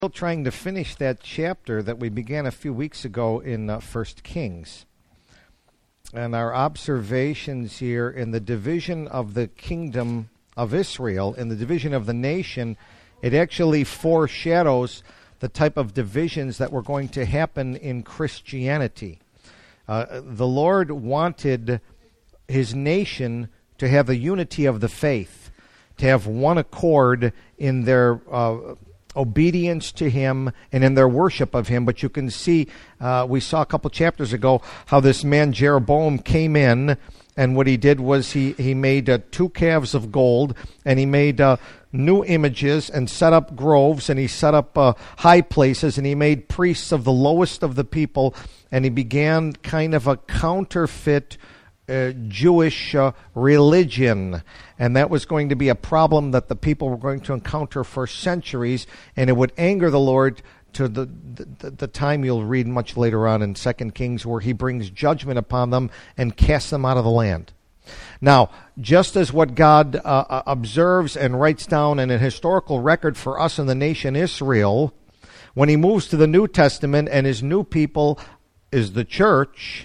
Still trying to finish that chapter that we began a few weeks ago in 1 Kings. And our observations here in the division of the kingdom of Israel, in the division of the nation, it actually foreshadows the type of divisions that were going to happen in Christianity. The Lord wanted his nation to have the unity of the faith, to have one accord in their obedience to him and in their worship of him. But you can see, we saw a couple chapters ago how this man Jeroboam came in, and what he did was he made 2 calves of gold, and he made new images and set up groves, and he set up high places, and he made priests of the lowest of the people, and he began kind of a counterfeit Jewish religion, and that was going to be a problem that the people were going to encounter for centuries, and it would anger the Lord to the time you'll read much later on in 2 Kings, where he brings judgment upon them and casts them out of the land. Now, just as what God observes and writes down in a historical record for us in the nation Israel, when he moves to the New Testament and his new people is the church,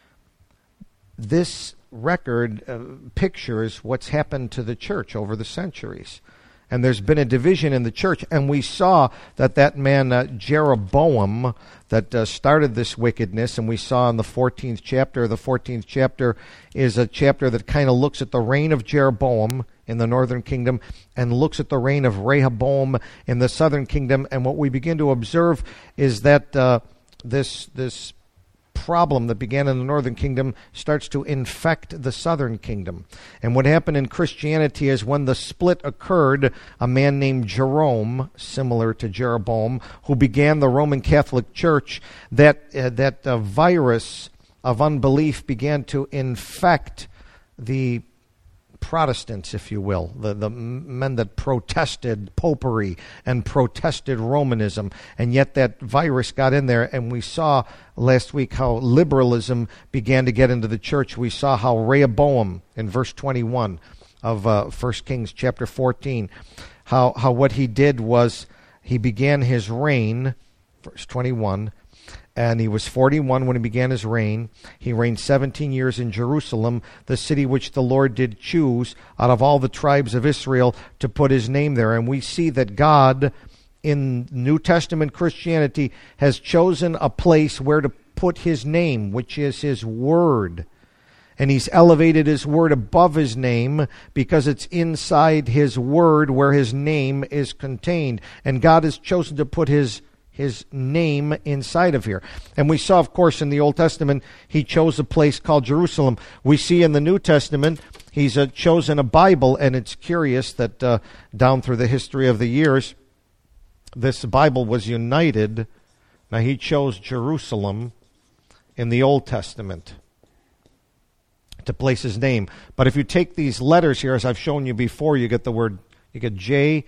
this record pictures what's happened to the church over the centuries. And there's been a division in the church. And we saw that man Jeroboam that started this wickedness, and we saw in the 14th chapter. The 14th chapter is a chapter that kind of looks at the reign of Jeroboam in the northern kingdom and looks at the reign of Rehoboam in the southern kingdom. And what we begin to observe is that this problem that began in the northern kingdom starts to infect the southern kingdom. And what happened in Christianity is when the split occurred, a man named Jerome, similar to Jeroboam, who began the Roman Catholic Church, that virus of unbelief began to infect the Protestants, if you will, the men that protested popery and protested Romanism, and yet that virus got in there. And we saw last week how liberalism began to get into the church. We saw how Rehoboam, in verse 21 of 1 Kings chapter 14, how what he did was he began his reign, verse 21, and he was 41 when he began his reign. He reigned 17 years in Jerusalem, the city which the Lord did choose out of all the tribes of Israel to put his name there. And we see that God, in New Testament Christianity, has chosen a place where to put his name, which is his word. And he's elevated his word above his name because it's inside his word where his name is contained. And God has chosen to put his name inside of here. And we saw, of course, in the Old Testament, he chose a place called Jerusalem. We see in the New Testament, he's chosen a Bible, and it's curious that down through the history of the years, this Bible was united. Now, he chose Jerusalem in the Old Testament to place his name. But if you take these letters here, as I've shown you before, you get J-A-M-E-S.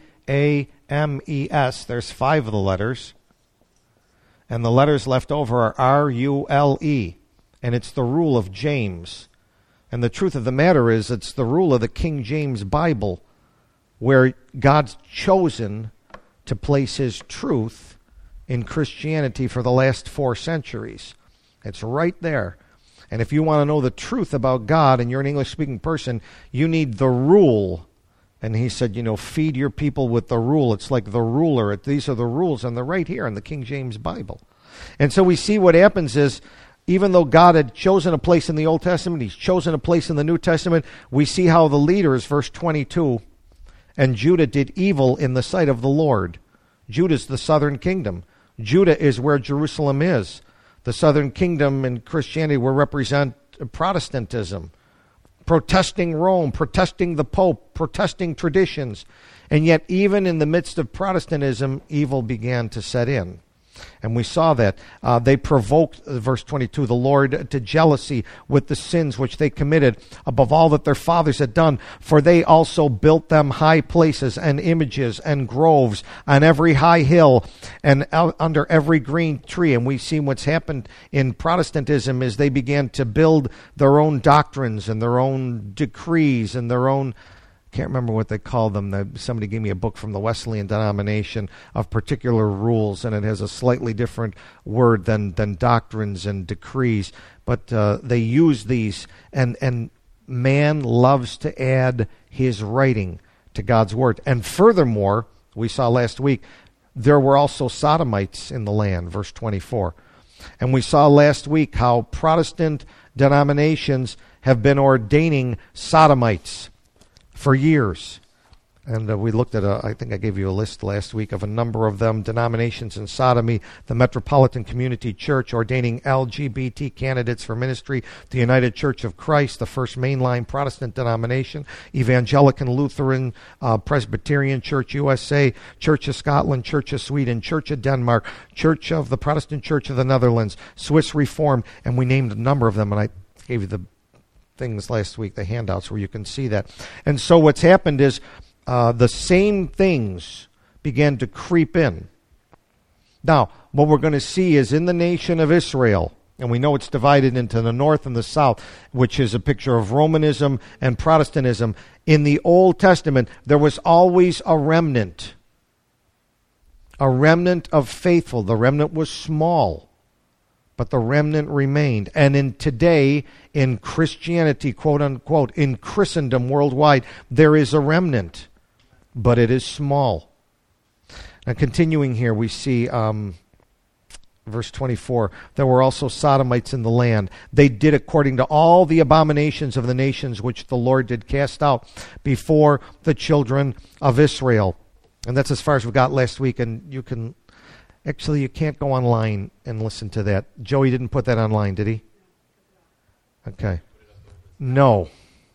There's 5 of the letters. And the letters left over are R-U-L-E. And it's the rule of James. And the truth of the matter is, it's the rule of the King James Bible, where God's chosen to place his truth in Christianity for the last 4 centuries. It's right there. And if you want to know the truth about God, and you're an English-speaking person, you need the rule. And he said, feed your people with the rule. It's like the ruler. These are the rules, and they're right here in the King James Bible. And so we see what happens is, even though God had chosen a place in the Old Testament, he's chosen a place in the New Testament. We see how the leaders, verse 22, and Judah did evil in the sight of the Lord. Judah's the southern kingdom. Judah is where Jerusalem is. The southern kingdom in Christianity will represent Protestantism. Protesting Rome, protesting the Pope, protesting traditions. And yet, even in the midst of Protestantism, evil began to set in. And we saw that. They provoked, verse 22, the Lord to jealousy with the sins which they committed above all that their fathers had done. For they also built them high places and images and groves on every high hill and under every green tree. And we see what's happened in Protestantism is they began to build their own doctrines and their own decrees and their own can't remember what they call them. Somebody gave me a book from the Wesleyan denomination of particular rules, and it has a slightly different word than doctrines and decrees. But they use these, and man loves to add his writing to God's word. And furthermore, we saw last week, there were also sodomites in the land, verse 24. And we saw last week how Protestant denominations have been ordaining sodomites for years. And we looked at, I think I gave you a list last week of a number of them, denominations in sodomy, the Metropolitan Community Church ordaining LGBT candidates for ministry, the United Church of Christ, the first mainline Protestant denomination, Evangelical Lutheran, Presbyterian Church USA, Church of Scotland, Church of Sweden, Church of Denmark, Church of the Protestant Church of the Netherlands, Swiss Reformed, and we named a number of them, and I gave you the things last week, the handouts where you can see that. And so what's happened is, the same things began to creep in. Now, what we're going to see is in the nation of Israel, and we know it's divided into the north and the south, which is a picture of Romanism and Protestantism. In the Old Testament, there was always a remnant of faithful. The remnant was small, but the remnant remained. And in today, in Christianity, quote unquote, in Christendom worldwide, there is a remnant, but it is small. Now, continuing here, we see verse 24, there were also sodomites in the land. They did according to all the abominations of the nations which the Lord did cast out before the children of Israel. And that's as far as we got last week, and you can... Actually, you can't go online and listen to that. Joey didn't put that online, did he? Okay. No.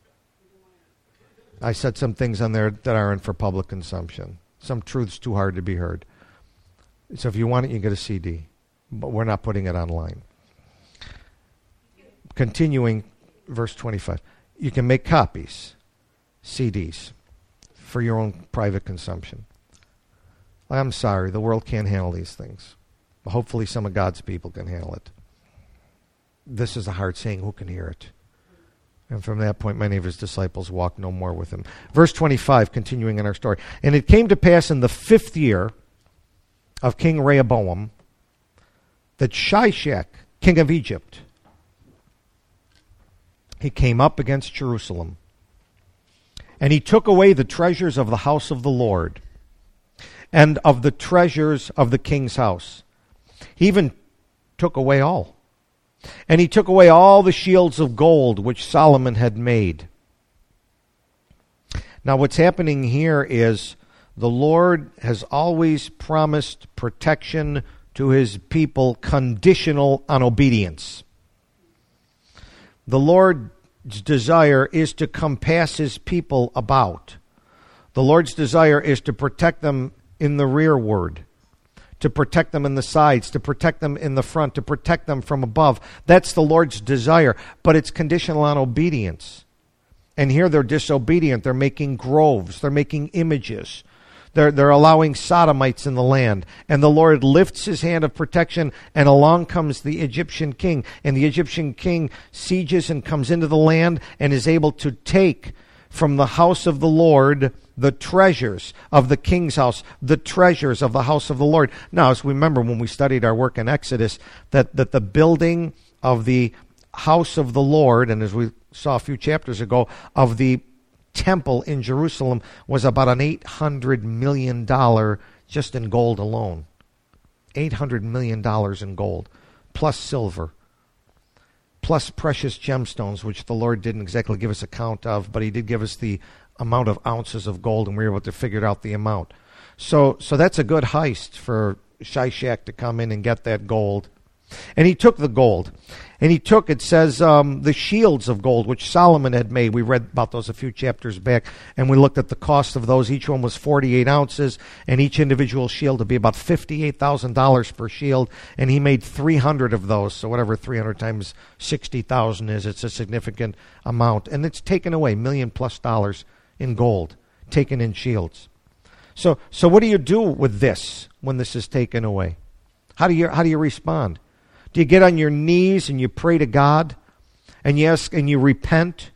I said some things on there that aren't for public consumption. Some truths too hard to be heard. So if you want it, you can get a CD. But we're not putting it online. Continuing, verse 25. You can make copies, CDs, for your own private consumption. I'm sorry, the world can't handle these things. But hopefully some of God's people can handle it. This is a hard saying, who can hear it? And from that point, many of his disciples walked no more with him. Verse 25, continuing in our story. And it came to pass in the 5th year of King Rehoboam that Shishak, king of Egypt, he came up against Jerusalem. And he took away the treasures of the house of the Lord, and of the treasures of the king's house. He even took away all. And he took away all the shields of gold which Solomon had made. Now what's happening here is the Lord has always promised protection to his people conditional on obedience. The Lord's desire is to compass his people about. The Lord's desire is to protect them in the rearward, to protect them in the sides, to protect them in the front, to protect them from above. That's the Lord's desire, but it's conditional on obedience. And here they're disobedient. They're making groves. They're making images. They're allowing sodomites in the land. And the Lord lifts his hand of protection, and along comes the Egyptian king. And the Egyptian king sieges and comes into the land and is able to take from the house of the Lord the treasures of the king's house, the treasures of the house of the Lord. Now, as we remember when we studied our work in Exodus, that the building of the house of the Lord, and as we saw a few chapters ago, of the temple in Jerusalem was about an $800 million just in gold alone. $800 million in gold, plus silver, plus precious gemstones, which the Lord didn't exactly give us a count of, but he did give us the amount of ounces of gold, and we were able to figure out the amount. So that's a good heist for Shishak to come in and get that gold. And he took the gold. And he took, it says, the shields of gold, which Solomon had made. We read about those a few chapters back, and we looked at the cost of those. Each one was 48 ounces, and each individual shield would be about $58,000 per shield. And he made 300 of those. So whatever 300 times 60,000 is, it's a significant amount. And it's taken away, $1 million+ in gold, taken in shields. So what do you do with this when this is taken away? How do you respond? Do you get on your knees and you pray to God, and you ask and you repent,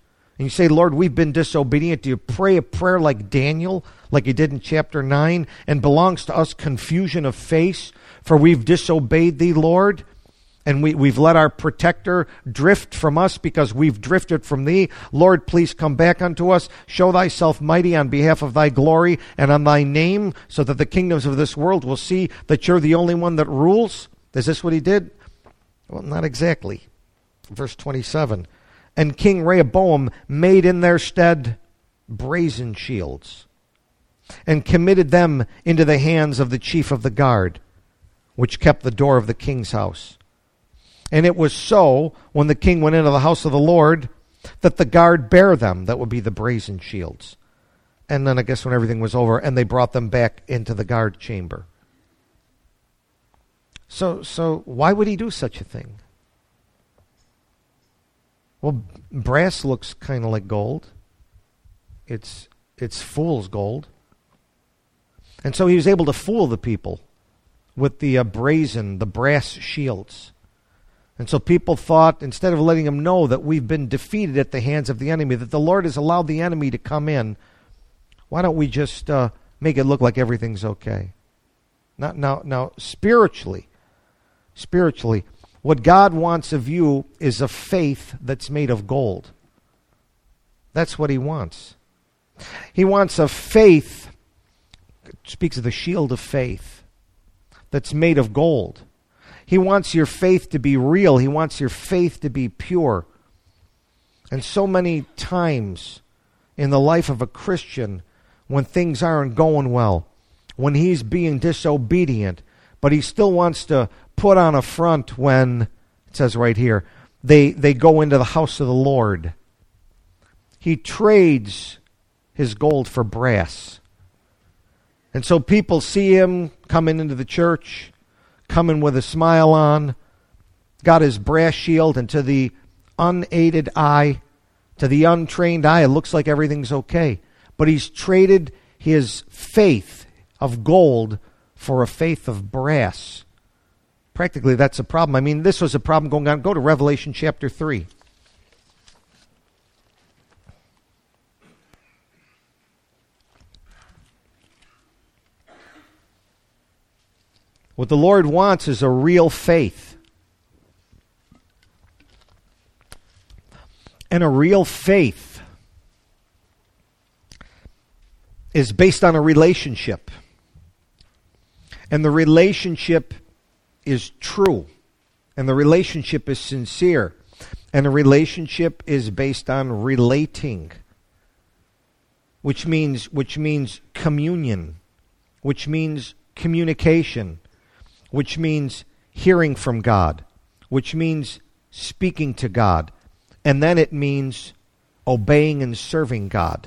and you say, Lord, we've been disobedient, do you pray a prayer like Daniel, like you did in chapter 9, and belongs to us confusion of face, for we've disobeyed thee, Lord? And we've let our protector drift from us because we've drifted from thee. Lord, please come back unto us. Show thyself mighty on behalf of thy glory and on thy name, so that the kingdoms of this world will see that you're the only one that rules. Is this what he did? Well, not exactly. Verse 27. And King Rehoboam made in their stead brazen shields, and committed them into the hands of the chief of the guard, which kept the door of the king's house. And it was so, when the king went into the house of the Lord, that the guard bare them, that would be the brazen shields. And then I guess when everything was over, and they brought them back into the guard chamber. So why would he do such a thing? Well, brass looks kind of like gold. It's fool's gold. And so he was able to fool the people with the brass shields. And so people thought, instead of letting them know that we've been defeated at the hands of the enemy, that the Lord has allowed the enemy to come in, why don't we just make it look like everything's okay? Now, spiritually, what God wants of you is a faith that's made of gold. That's what he wants. He wants a faith, it speaks of the shield of faith, that's made of gold. He wants your faith to be real. He wants your faith to be pure. And so many times in the life of a Christian, when things aren't going well, when he's being disobedient, but he still wants to put on a front when, it says right here, they go into the house of the Lord. He trades his gold for brass. And so people see him coming into the church, coming with a smile on, got his brass shield, and to the unaided eye, to the untrained eye, it looks like everything's okay. But he's traded his faith of gold for a faith of brass. Practically, that's a problem. I mean, this was a problem going on. Go to Revelation chapter 3. What the Lord wants is a real faith. And a real faith is based on a relationship. And the relationship is true. And the relationship is sincere. And the relationship is based on relating, which means communion, which means communication, which means hearing from God, which means speaking to God, and then it means obeying and serving God.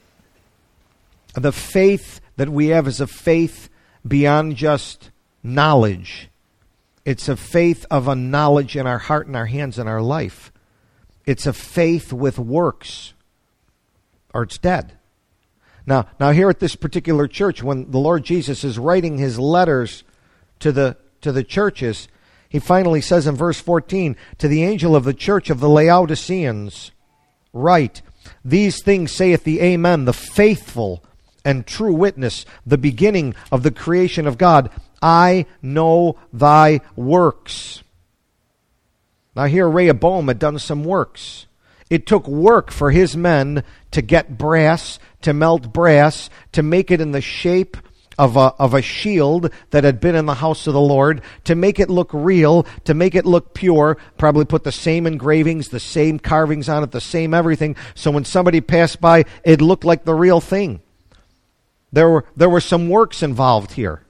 The faith that we have is a faith beyond just knowledge. It's a faith of a knowledge in our heart and our hands and our life. It's a faith with works, or it's dead. Now here at this particular church, when the Lord Jesus is writing his letters to the churches, he finally says in verse 14, to the angel of the church of the Laodiceans, write, these things saith the Amen, the faithful and true witness, the beginning of the creation of God. I know thy works. Now here Rehoboam had done some works. It took work for his men to get brass, to melt brass, to make it in the shape of a shield that had been in the house of the Lord, to make it look real, to make it look pure, probably put the same engravings, the same carvings on it, the same everything, so when somebody passed by, it looked like the real thing. There were some works involved here.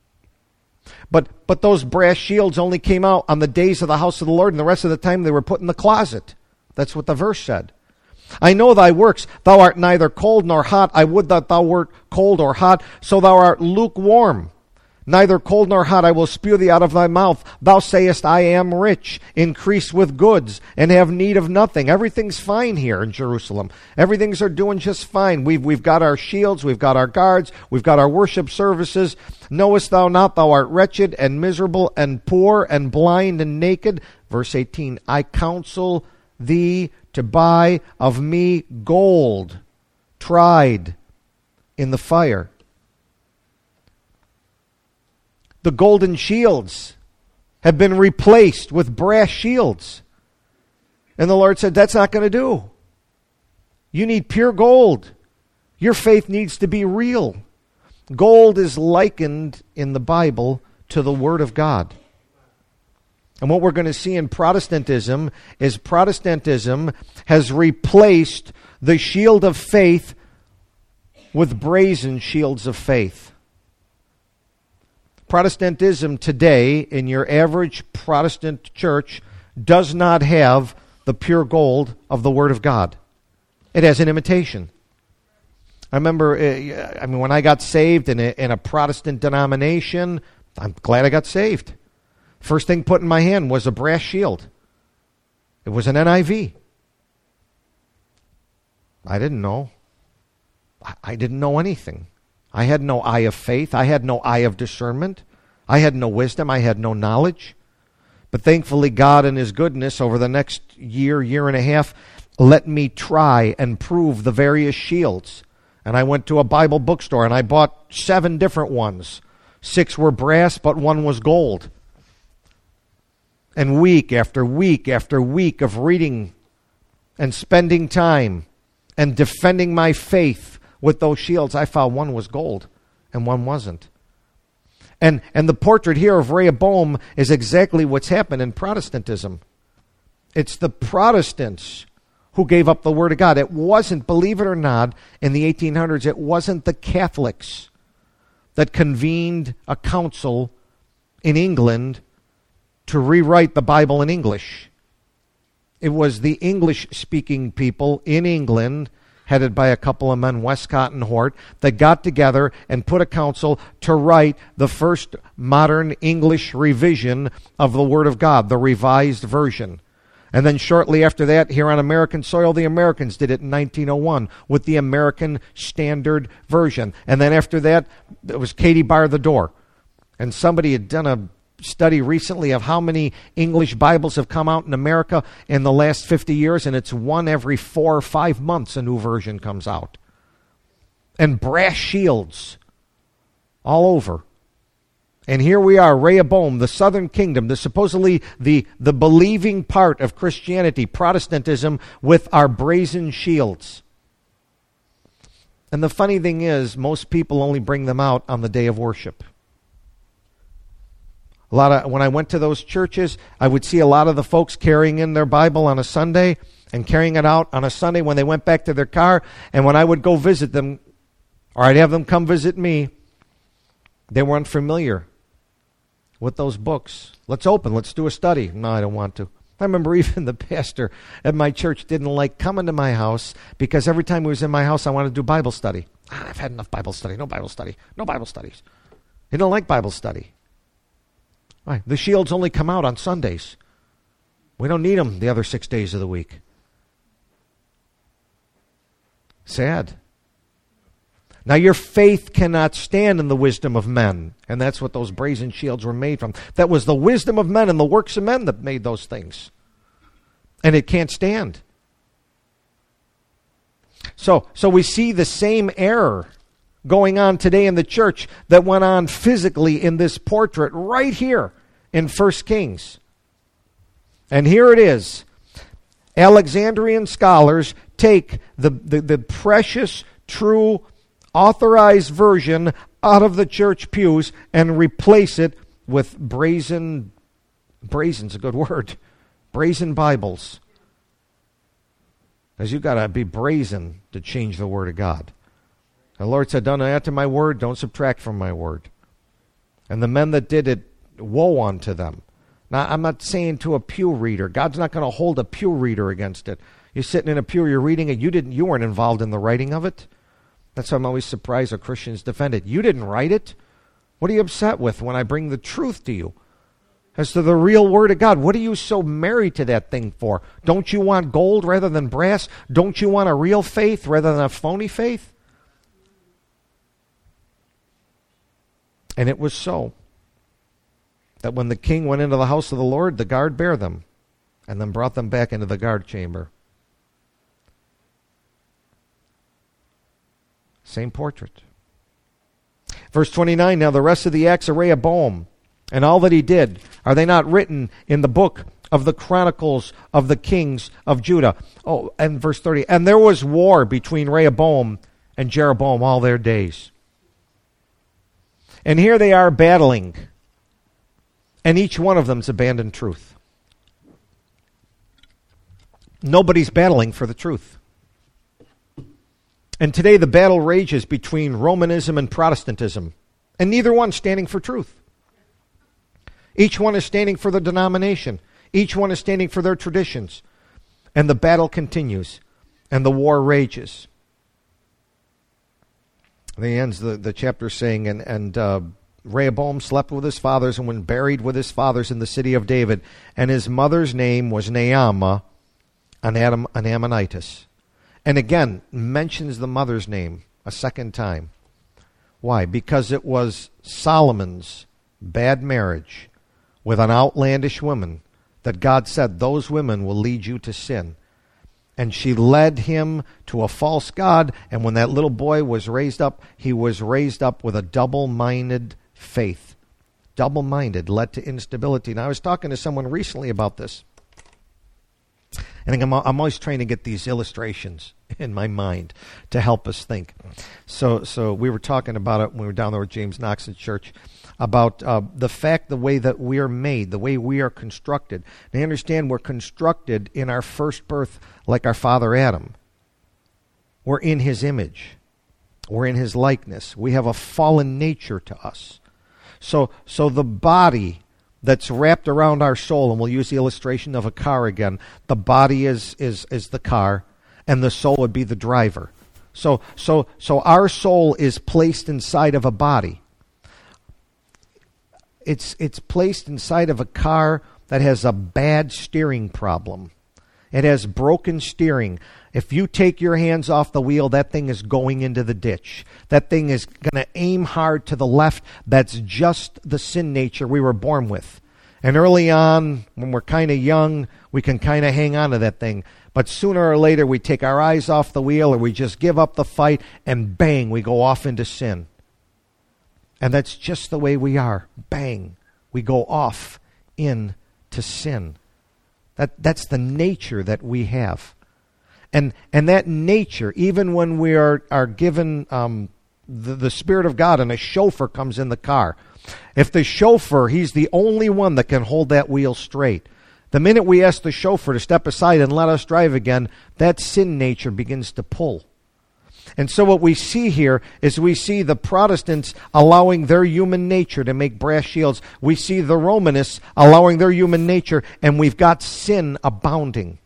But those brass shields only came out on the days of the house of the Lord, and the rest of the time they were put in the closet. That's what the verse said. I know thy works. Thou art neither cold nor hot. I would that thou wert cold or hot, so thou art lukewarm. Neither cold nor hot I will spew thee out of thy mouth. Thou sayest, I am rich, increase with goods, and have need of nothing. Everything's fine here in Jerusalem. Everything's are doing just fine. We've got our shields, we've got our guards, we've got our worship services. Knowest thou not thou art wretched and miserable and poor and blind and naked? Verse 18, I counsel thee to buy of me gold tried in the fire. The golden shields have been replaced with brass shields. And the Lord said, that's not going to do. You need pure gold. Your faith needs to be real. Gold is likened in the Bible to the Word of God. And what we're going to see in Protestantism is Protestantism has replaced the shield of faith with brazen shields of faith. Protestantism today, in your average Protestant church, does not have the pure gold of the Word of God. It has an imitation. I remember, when I got saved in a Protestant denomination, I'm glad I got saved. First thing put in my hand was a brass shield. It was an NIV. I didn't know. I didn't know anything. I had no eye of faith. I had no eye of discernment. I had no wisdom. I had no knowledge. But thankfully, God in His goodness over the next year and a half let me try and prove the various shields. And I went to a Bible bookstore and I bought 7 different ones. 6 were brass, but 1 was gold. And week after week after week of reading and spending time and defending my faith with those shields, I found 1 was gold and 1 wasn't. And the portrait here of Rehoboam is exactly what's happened in Protestantism. It's the Protestants who gave up the Word of God. It wasn't, believe it or not, in the 1800s, it wasn't the Catholics that convened a council in England to rewrite the Bible in English. It was the English-speaking people in England, headed by a couple of men, Westcott and Hort, that got together and put a council to write the first modern English revision of the Word of God, the Revised Version. And then shortly after that, here on American soil, the Americans did it in 1901 with the American Standard Version. And then after that, it was Katie Bar the Door. And somebody had done a study recently of how many English Bibles have come out in America in the last 50 years, and it's 1 every 4 or 5 months a new version comes out. And brass shields all over. And here we are, Rehoboam, the southern kingdom, the supposedly the believing part of Christianity, Protestantism, with our brazen shields. And the funny thing is, most people only bring them out on the day of worship. When I went to those churches, I would see a lot of the folks carrying in their Bible on a Sunday and carrying it out on a Sunday when they went back to their car. And when I would go visit them, or I'd have them come visit me, they weren't familiar with those books. Let's open, let's do a study. No, I don't want to. I remember even the pastor at my church didn't like coming to my house because every time he was in my house, I wanted to do Bible study. I've had enough Bible study. No Bible study. No Bible studies. He didn't like Bible study. Right. The shields only come out on Sundays. We don't need them the other 6 days of the week. Sad. Now your faith cannot stand in the wisdom of men. And that's what those brazen shields were made from. That was the wisdom of men and the works of men that made those things. And it can't stand. So we see the same error going on today in the church that went on physically in this portrait right here in 1 Kings. And here it is. Alexandrian scholars take the precious, true, authorized version out of the church pews and replace it with brazen's a good word, brazen Bibles. Because you've got to be brazen to change the Word of God. The Lord said, don't add to my word, don't subtract from my word. And the men that did it, woe unto them. Now, I'm not saying to a pew reader. God's not going to hold a pew reader against it. You're sitting in a pew, you're reading it, you weren't involved in the writing of it. That's why I'm always surprised when Christians defend it. You didn't write it. What are you upset with when I bring the truth to you? As to the real Word of God, what are you so married to that thing for? Don't you want gold rather than brass? Don't you want a real faith rather than a phony faith? And it was so that when the king went into the house of the Lord, the guard bare them. and then brought them back into the guard chamber. Same portrait. Verse 29, now the rest of the acts of Rehoboam and all that he did, are they not written in the book of the Chronicles of the kings of Judah? Oh, and verse 30, and there was war between Rehoboam and Jeroboam all their days. And here they are battling, and each one of them's abandoned truth. Nobody's battling for the truth. And today the battle rages between Romanism and Protestantism, and neither one's standing for truth. Each one is standing for the denomination. Each one is standing for their traditions. And the battle continues, and the war rages. And he ends the chapter saying, and Rehoboam slept with his fathers and was buried with his fathers in the city of David. And his mother's name was Naamah, an Ammonitess. And again, mentions the mother's name a second time. Why? Because it was Solomon's bad marriage with an outlandish woman that God said, those women will lead you to sin. And she led him to a false god, and when that little boy was raised up, he was raised up with a double-minded faith. Double-minded led to instability. Now, I was talking to someone recently about this. And I'm always trying to get these illustrations in my mind to help us think. So we were talking about it when we were down there with James Knox at church, about the fact, the way that we are made, the way we are constructed. And I understand we're constructed in our first birth like our father Adam. We're in his image. We're in his likeness. We have a fallen nature to us. So the body that's wrapped around our soul, and we'll use the illustration of a car again. The body is the car, and the soul would be the driver. So our soul is placed inside of a body. It's placed inside of a car that has a bad steering problem. It has broken steering. If you take your hands off the wheel, that thing is going into the ditch. That thing is going to aim hard to the left. That's just the sin nature we were born with. And early on, when we're kind of young, we can kind of hang on to that thing. But sooner or later, we take our eyes off the wheel, or we just give up the fight, and bang, we go off into sin. And that's just the way we are. Bang, we go off into sin. That's the nature that we have. And that nature, even when we are given the Spirit of God and a chauffeur comes in the car, if the chauffeur, he's the only one that can hold that wheel straight. The minute we ask the chauffeur to step aside and let us drive again, that sin nature begins to pull. And so what we see here is we see the Protestants allowing their human nature to make brass shields. We see the Romanists allowing their human nature, and we've got sin abounding.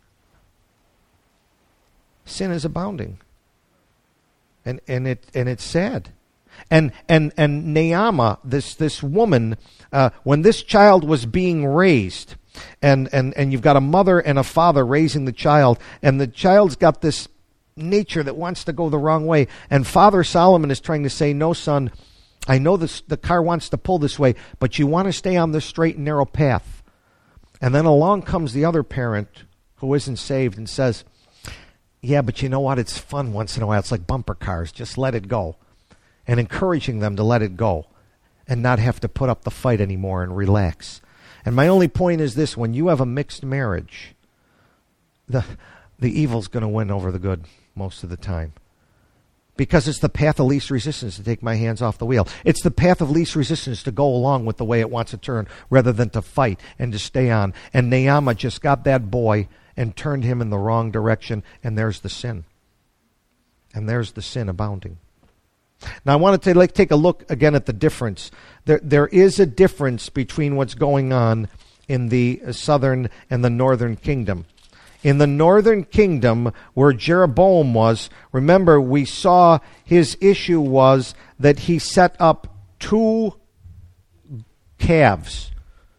Sin is abounding. And it's sad. And Naamah, this woman, when this child was being raised, and you've got a mother and a father raising the child, and the child's got this nature that wants to go the wrong way. And Father Solomon is trying to say, no, son, I know the car wants to pull this way, but you want to stay on the straight and narrow path. And then along comes the other parent who isn't saved and says, yeah, but you know what? It's fun once in a while. It's like bumper cars. Just let it go. And encouraging them to let it go and not have to put up the fight anymore and relax. And my only point is this: when you have a mixed marriage, the evil's going to win over the good most of the time. Because it's the path of least resistance to take my hands off the wheel. It's the path of least resistance to go along with the way it wants to turn rather than to fight and to stay on. And Naamah just got that boy and turned him in the wrong direction, and there's the sin. And there's the sin abounding. Now I want to take a look again at the difference. There is a difference between what's going on in the southern and the northern kingdom. In the northern kingdom, where Jeroboam was, remember, we saw his issue was that he set up 2 calves.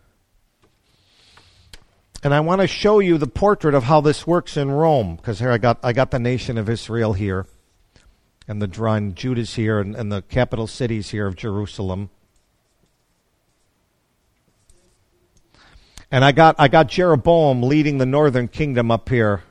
And I want to show you the portrait of how this works in Rome, because here I got the nation of Israel here, and the drawing, Judah's here, and the capital cities here of Jerusalem. And I got Jeroboam leading the northern kingdom up here.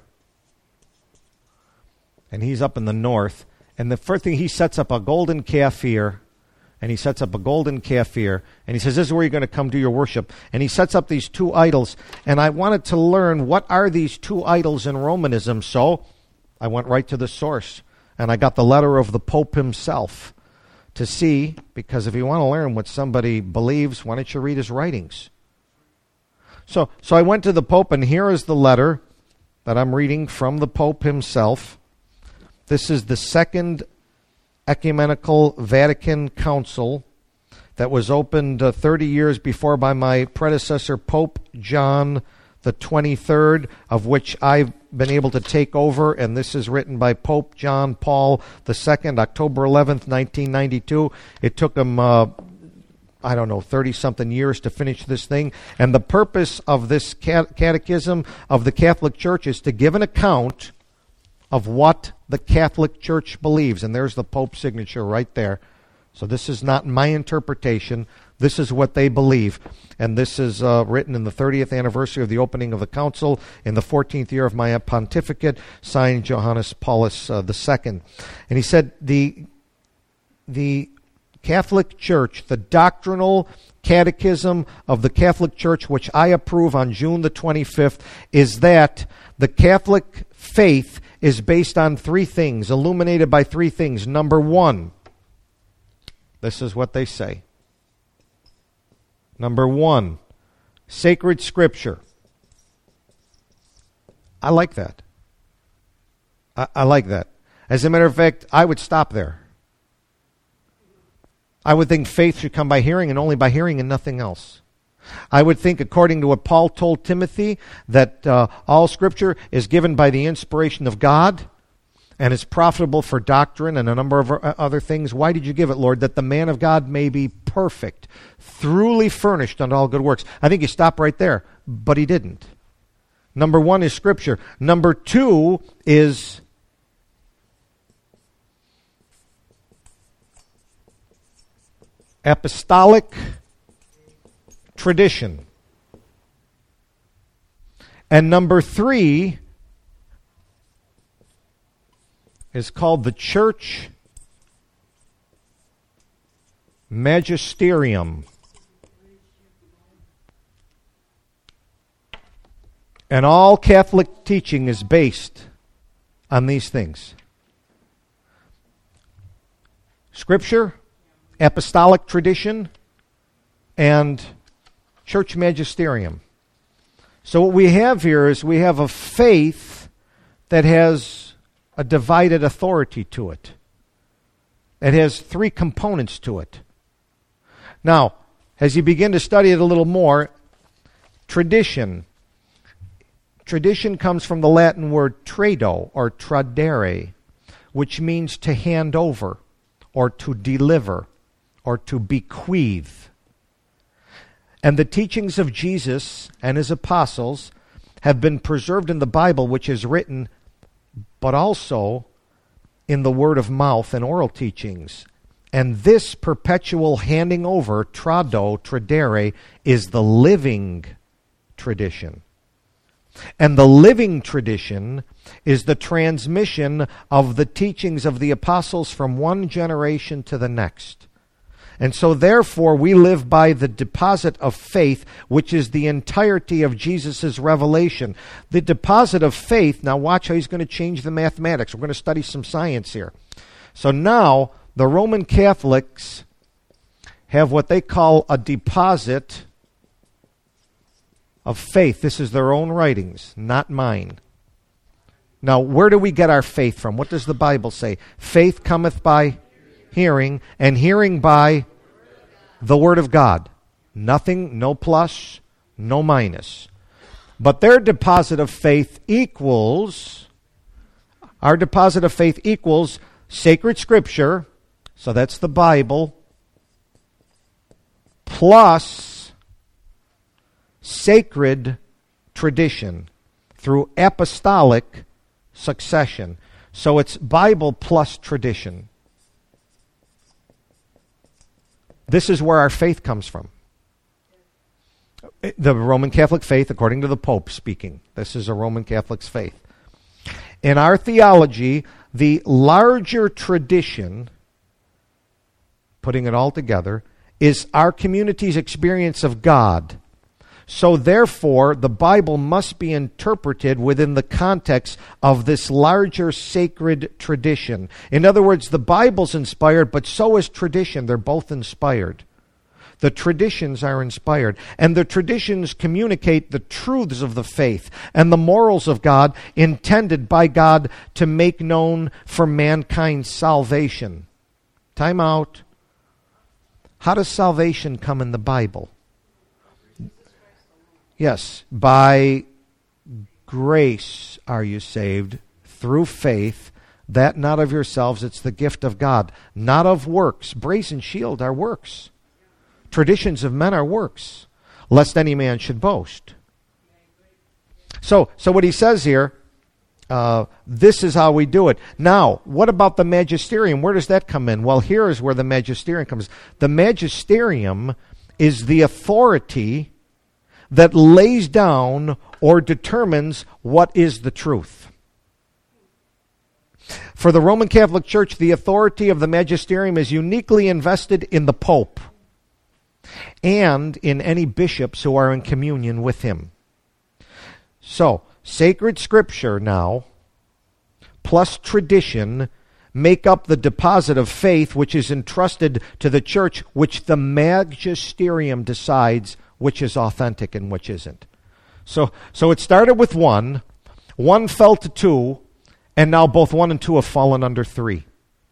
And he's up in the north. And the first thing, he sets up a golden calf here. And he sets up a golden calf here. And he says, this is where you're going to come do your worship. And he sets up these two idols. And I wanted to learn, what are these two idols in Romanism? So I went right to the source. And I got the letter of the Pope himself to see, because if you want to learn what somebody believes, why don't you read his writings? So I went to the Pope, and here is the letter that I'm reading from the Pope himself. This is the Second Ecumenical Vatican Council that was opened 30 years before by my predecessor, Pope John the 23rd, of which I've been able to take over, and this is written by Pope John Paul II, October 11th, 1992. It took him 30-something years to finish this thing. And the purpose of this catechism of the Catholic Church is to give an account of what the Catholic Church believes. And there's the Pope's signature right there. So this is not my interpretation. This is what they believe. And this is written in the 30th anniversary of the opening of the council in the 14th year of my pontificate, signed Johannes Paulus II. And he said, the Catholic Church, the doctrinal catechism of the Catholic Church, which I approve on June the 25th, is that the Catholic faith is based on three things, illuminated by three things. Number one, this is what they say. Number one, sacred Scripture. I like that. I like that. As a matter of fact, I would stop there. I would think faith should come by hearing, and only by hearing and nothing else. I would think, according to what Paul told Timothy, that all Scripture is given by the inspiration of God and is profitable for doctrine and a number of other things. Why did you give it, Lord? That the man of God may be perfect, thoroughly furnished unto all good works. I think you stop right there, but he didn't. Number one is Scripture. Number two is apostolic tradition. And number three is called the Church Magisterium. And all Catholic teaching is based on these things: Scripture, apostolic tradition, and church magisterium. So what we have here is we have a faith that has a divided authority to it. It has three components to it. Now, as you begin to study it a little more, tradition comes from the Latin word trado, or tradere, which means to hand over, or to deliver, or to bequeath. And the teachings of Jesus and his apostles have been preserved in the Bible, which is written, but also in the word of mouth and oral teachings. And this perpetual handing over, tradere, is the living tradition. And the living tradition is the transmission of the teachings of the apostles from one generation to the next. And so therefore we live by the deposit of faith, which is the entirety of Jesus' revelation. The deposit of faith, now watch how he's going to change the mathematics. We're going to study some science here. So now the Roman Catholics have what they call a deposit of faith. This is their own writings, not mine. Now, where do we get our faith from? What does the Bible say? Faith cometh by hearing, and hearing by the Word of God. Nothing, no plus, no minus. But their deposit of faith equals, our deposit of faith equals sacred Scripture, so that's the Bible, plus sacred tradition through apostolic succession. So it's Bible plus tradition. This is where our faith comes from. The Roman Catholic faith, according to the Pope speaking. This is a Roman Catholic's faith. In our theology, the larger tradition, putting it all together, is our community's experience of God. So therefore, the Bible must be interpreted within the context of this larger sacred tradition. In other words, the Bible's inspired, but so is tradition. They're both inspired. The traditions are inspired, and the traditions communicate the truths of the faith and the morals of God intended by God to make known for mankind's salvation. Time out. How does salvation come in the Bible? Yes, by grace are you saved through faith, that not of yourselves, it's the gift of God, not of works. Brace and shield are works. Traditions of men are works, lest any man should boast. So what he says here, this is how we do it. Now, what about the magisterium? Where does that come in? Well, here is where the magisterium comes. The magisterium is the authority that lays down or determines what is the truth. For the Roman Catholic Church, the authority of the magisterium is uniquely invested in the Pope and in any bishops who are in communion with him. So, sacred scripture now, plus tradition, make up the deposit of faith which is entrusted to the church, which the magisterium decides which is authentic and which isn't. So it started with one fell to two, and now both 1 and 2 have fallen under 3.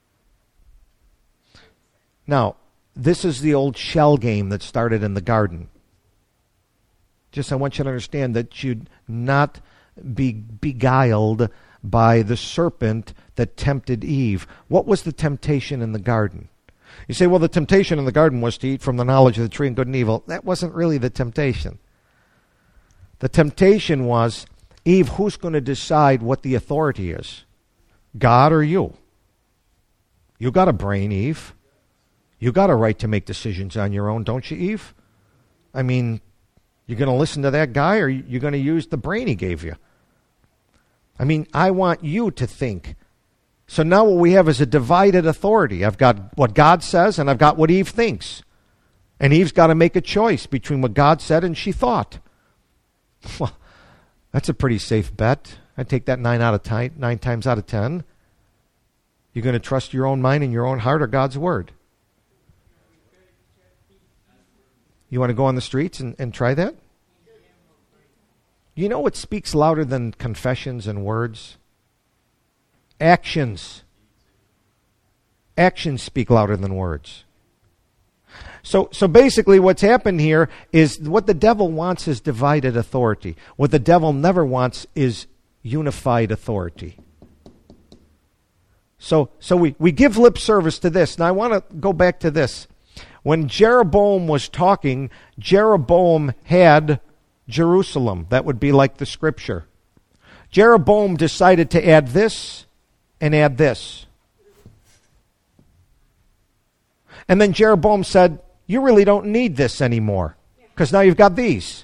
Now, this is the old shell game that started in the garden. Just I want you to understand that you'd not be beguiled by the serpent that tempted Eve. What was the temptation in the garden? You say, well, the temptation in the garden was to eat from the knowledge of the tree of good and evil. That wasn't really the temptation. The temptation was, Eve, who's going to decide what the authority is? God or you? You got a brain, Eve. You got a right to make decisions on your own, don't you, Eve? I mean, you're going to listen to that guy, or you're going to use the brain he gave you? I mean, I want you to think. So now what we have is a divided authority. I've got what God says, and I've got what Eve thinks. And Eve's got to make a choice between what God said and she thought. Well, that's a pretty safe bet. I'd take that 9 times out of 10. You're going to trust your own mind and your own heart or God's word? You want to go on the streets and try that? You know what speaks louder than confessions and words? Actions. Actions speak louder than words. So basically what's happened here is what the devil wants is divided authority. What the devil never wants is unified authority. So we give lip service to this. Now I want to go back to this. When Jeroboam was talking, Jeroboam had Jerusalem. That would be like the scripture. Jeroboam decided to add this and add this. And then Jeroboam said, you really don't need this anymore, because now you've got these.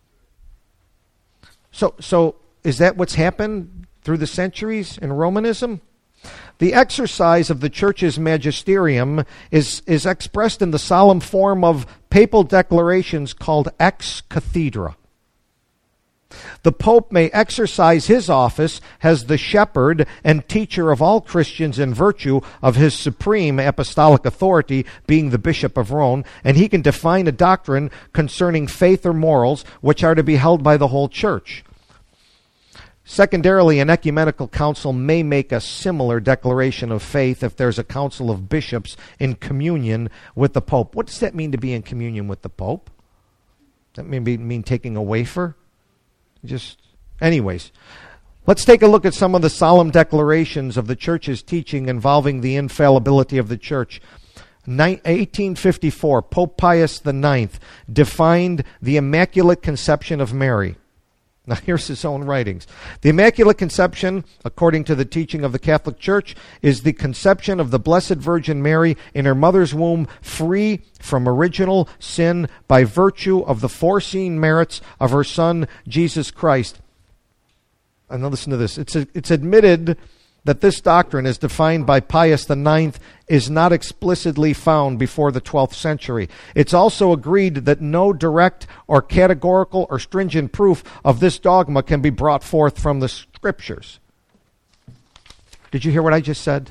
So is that what's happened through the centuries in Romanism? The exercise of the church's magisterium is expressed in the solemn form of papal declarations called ex cathedra. The Pope may exercise his office as the shepherd and teacher of all Christians in virtue of his supreme apostolic authority, being the Bishop of Rome, and he can define a doctrine concerning faith or morals which are to be held by the whole church. Secondarily, an ecumenical council may make a similar declaration of faith if there's a council of bishops in communion with the Pope. What does that mean to be in communion with the Pope? Does that mean taking a wafer? Anyways, let's take a look at some of the solemn declarations of the church's teaching involving the infallibility of the church. 1854, Pope Pius IX defined the Immaculate Conception of Mary. Now here's his own writings. The Immaculate Conception, according to the teaching of the Catholic Church, is the conception of the Blessed Virgin Mary in her mother's womb, free from original sin by virtue of the foreseen merits of her Son, Jesus Christ. And now listen to this. It's admitted that this doctrine, as defined by Pius IX, is not explicitly found before the 12th century. It's also agreed that no direct or categorical or stringent proof of this dogma can be brought forth from the Scriptures. Did you hear what I just said?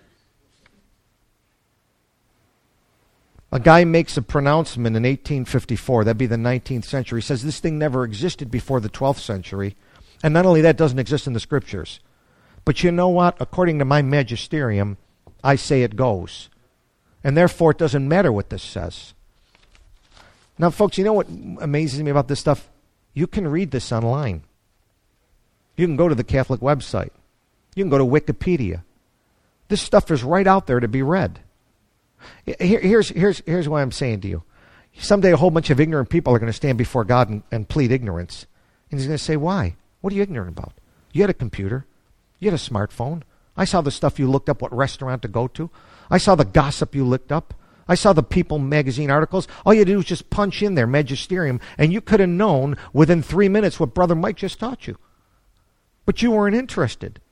A guy makes a pronouncement in 1854, that'd be the 19th century, says this thing never existed before the 12th century, and not only that, doesn't exist in the Scriptures. But you know what? According to my magisterium, I say it goes. And therefore, it doesn't matter what this says. Now, folks, you know what amazes me about this stuff? You can read this online. You can go to the Catholic website. You can go to Wikipedia. This stuff is right out there to be read. Here's what I'm saying to you. Someday a whole bunch of ignorant people are going to stand before God and plead ignorance. And he's going to say, why? What are you ignorant about? You had a computer. You had a smartphone. I saw the stuff you looked up, what restaurant to go to. I saw the gossip you looked up. I saw the People magazine articles. All you had to do was just punch in there, magisterium, and you could have known within 3 minutes what Brother Mike just taught you. But you weren't interested.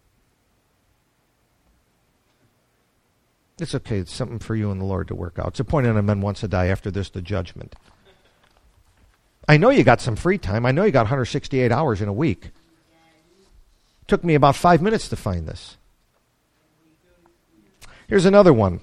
It's okay. It's something for you and the Lord to work out. It's appointed unto men once to die, after this the judgment. I know you got some free time. I know you got 168 hours in a week. Took me about 5 minutes to find this. Here's another one.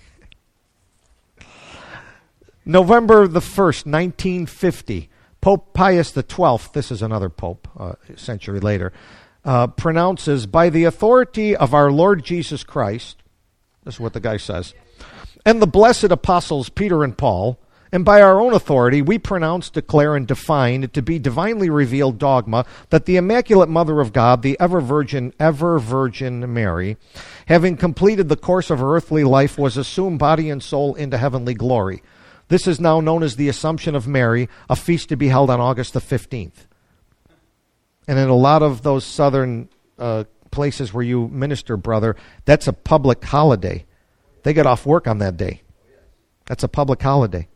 November the 1st, 1950, Pope Pius XII, this is another pope, a century later, pronounces, by the authority of our Lord Jesus Christ, this is what the guy says, and the blessed apostles Peter and Paul, and by our own authority, we pronounce, declare, and define it to be divinely revealed dogma that the Immaculate Mother of God, the ever Virgin Mary, having completed the course of her earthly life, was assumed body and soul into heavenly glory. This is now known as the Assumption of Mary, a feast to be held on August the 15th. And in a lot of those southern places where you minister, brother, that's a public holiday. They get off work on that day. That's a public holiday.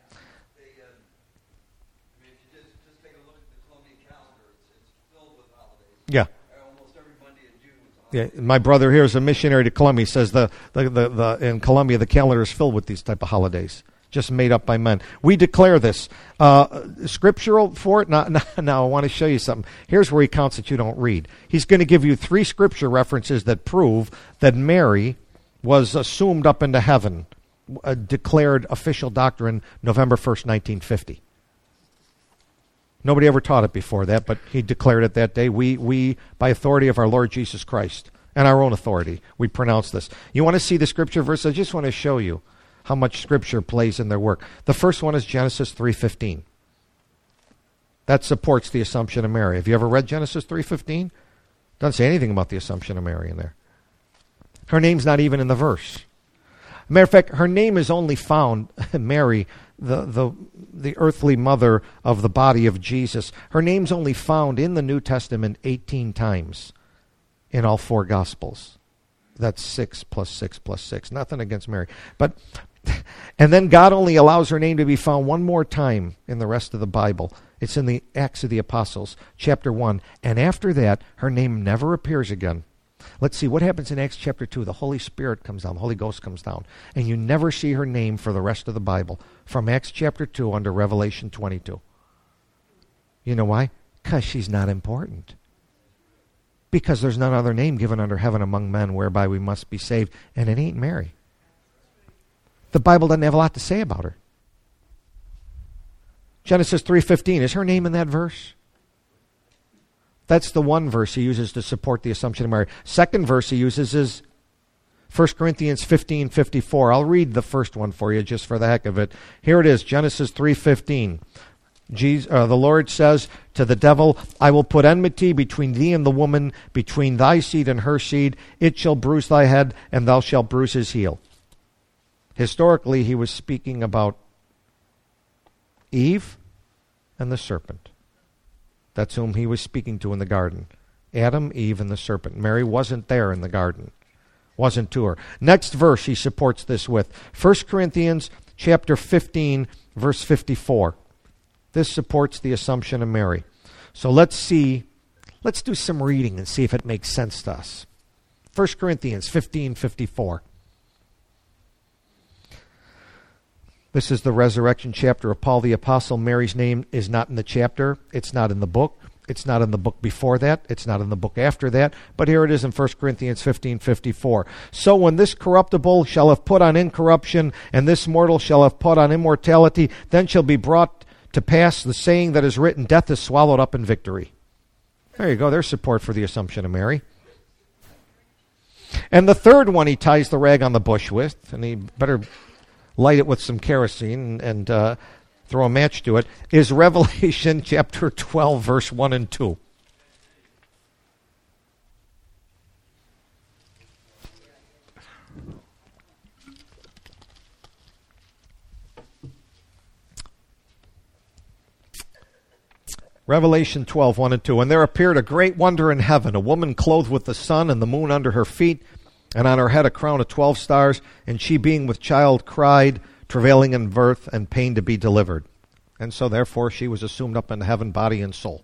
Yeah. Almost every Monday in June is holiday. Yeah, my brother here is a missionary to Columbia. He says the in Columbia the calendar is filled with these type of holidays, just made up by men. We declare this scriptural for it. Now I want to show you something. Here's where he counts that you don't read. He's going to give you 3 scripture references that prove that Mary was assumed up into heaven, declared official doctrine November 1st, 1950. Nobody ever taught it before that, but he declared it that day. We, by authority of our Lord Jesus Christ and our own authority, we pronounce this. You want to see the scripture verse? I just want to show you how much scripture plays in their work. The first one is Genesis 3:15. That supports the Assumption of Mary. Have you ever read Genesis 3:15? Doesn't say anything about the Assumption of Mary in there. Her name's not even in the verse. Matter of fact, her name is only found, Mary, the earthly mother of the body of Jesus. Her name's only found in the New Testament 18 times in all 4 Gospels. That's 6 plus 6 plus 6. Nothing against Mary. And then God only allows her name to be found one more time in the rest of the Bible. It's in the Acts of the Apostles, chapter 1. And after that, her name never appears again. Let's see what happens in Acts chapter 2. The Holy Spirit comes down. The Holy Ghost comes down. And you never see her name for the rest of the Bible. From Acts chapter 2 under Revelation 22. You know why? Because she's not important. Because there's none other name given under heaven among men whereby we must be saved. And it ain't Mary. The Bible doesn't have a lot to say about her. Genesis 3:15. Is her name in that verse? That's the one verse he uses to support the Assumption of Mary. Second verse he uses is 1 Corinthians 15:54. I'll read the first one for you just for the heck of it. Here it is, Genesis 3:15. The Lord says to the devil, I will put enmity between thee and the woman, between thy seed and her seed. It shall bruise thy head, and thou shalt bruise his heel. Historically, he was speaking about Eve and the serpent. That's whom he was speaking to in the garden. Adam, Eve, and the serpent. Mary wasn't there in the garden. Wasn't to her. Next verse he supports this with. 1 Corinthians chapter 15, verse 54. This supports the assumption of Mary. So let's do some reading and see if it makes sense to us. 1 Corinthians 15:54. This is the resurrection chapter of Paul the Apostle. Mary's name is not in the chapter. It's not in the book. It's not in the book before that. It's not in the book after that. But here it is in 1 Corinthians 15:54. So when this corruptible shall have put on incorruption, and this mortal shall have put on immortality, then shall be brought to pass the saying that is written, death is swallowed up in victory. There you go. There's support for the assumption of Mary. And the third one he ties the rag on the bush with, and he better light it with some kerosene and throw a match to it, is Revelation chapter 12, verse 1 and 2. Revelation 12, 1 and 2. And there appeared a great wonder in heaven, a woman clothed with the sun and the moon under her feet, and on her head a crown of 12 stars, and she being with child cried, travailing in birth and pain to be delivered. And so therefore she was assumed up into heaven, body and soul.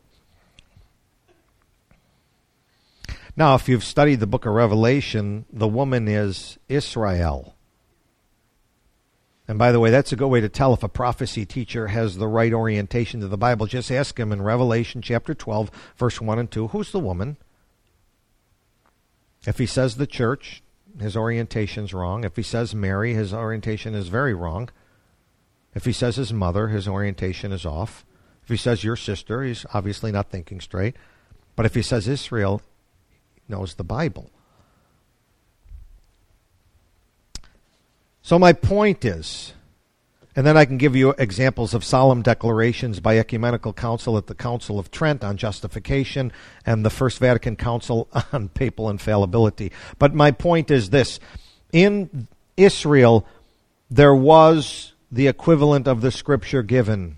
Now, if you've studied the book of Revelation, the woman is Israel. And by the way, that's a good way to tell if a prophecy teacher has the right orientation to the Bible. Just ask him in Revelation chapter 12, verse 1 and 2, who's the woman? If he says the church, his orientation's wrong. If he says Mary, his orientation is very wrong. If he says his mother, his orientation is off. If he says your sister, he's obviously not thinking straight. But if he says Israel, he knows the Bible. So my point is, and then I can give you examples of solemn declarations by Ecumenical Council at the Council of Trent on justification and the First Vatican Council on papal infallibility. But my point is this. In Israel, there was the equivalent of the scripture given.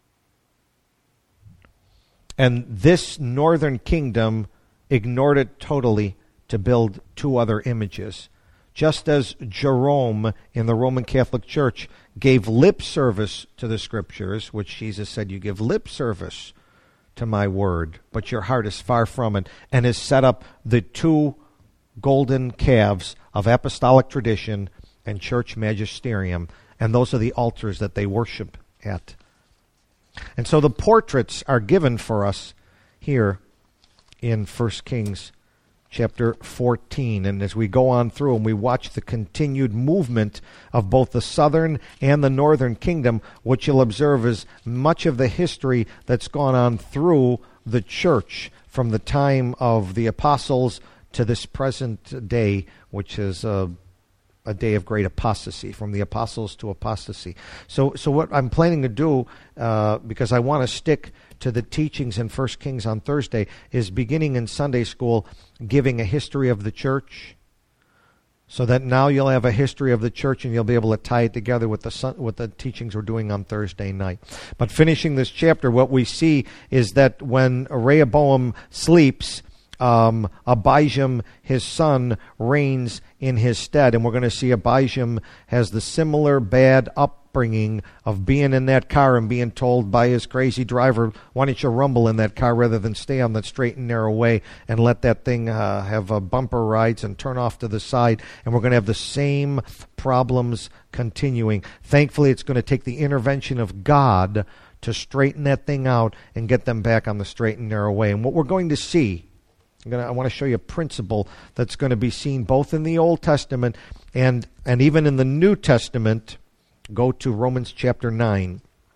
And this northern kingdom ignored it totally to build two other images. Just as Jerome in the Roman Catholic Church gave lip service to the Scriptures, which Jesus said, you give lip service to my word, but your heart is far from it, and has set up the two golden calves of apostolic tradition and church magisterium, and those are the altars that they worship at. And so the portraits are given for us here in 1 Kings chapter 14. And as we go on through and we watch the continued movement of both the southern and the northern kingdom, what you'll observe is much of the history that's gone on through the church from the time of the apostles to this present day, which is a day of great apostasy, from the apostles to apostasy. So what I'm planning to do, because I want to stick to the teachings in 1 Kings on Thursday, is beginning in Sunday school, giving a history of the church, so that now you'll have a history of the church and you'll be able to tie it together with the teachings we're doing on Thursday night. But finishing this chapter, what we see is that when Rehoboam sleeps, Abijam, his son, reigns in his stead. And we're going to see Abijam has the similar bad upbringing of being in that car and being told by his crazy driver, why don't you rumble in that car rather than stay on that straight and narrow way and let that thing have bumper rides and turn off to the side. And we're going to have the same problems continuing. Thankfully, it's going to take the intervention of God to straighten that thing out and get them back on the straight and narrow way. And what we're going to see, I want to show you a principle that's going to be seen both in the Old Testament and even in the New Testament. Go to Romans chapter 9.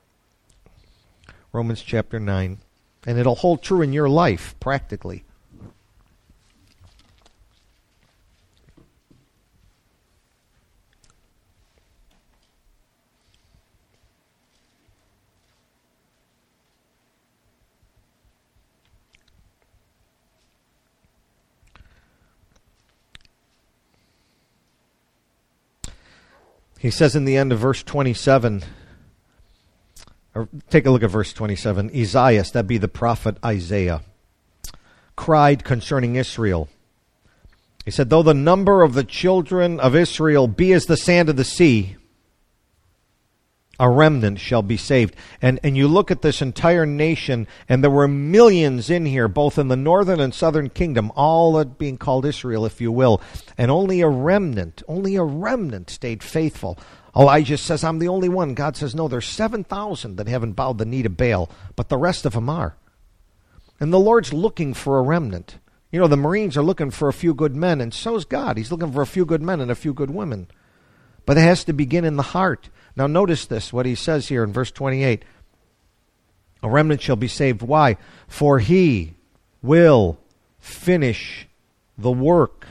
Romans chapter 9. And it'll hold true in your life, practically. He says in the end of verse 27, Take a look at verse 27. Isaiah, that be the prophet Isaiah, cried concerning Israel. He said, though the number of the children of Israel be as the sand of the sea, a remnant shall be saved. And you look at this entire nation, and there were millions in here, both in the northern and southern kingdom, all being called Israel, if you will. And only a remnant stayed faithful. Elijah says, I'm the only one. God says, no, there's 7,000 that haven't bowed the knee to Baal, but the rest of them are. And the Lord's looking for a remnant. You know, the Marines are looking for a few good men, and so is God. He's looking for a few good men and a few good women. But it has to begin in the heart. Now notice this, what he says here in verse 28. A remnant shall be saved. Why? For he will finish the work.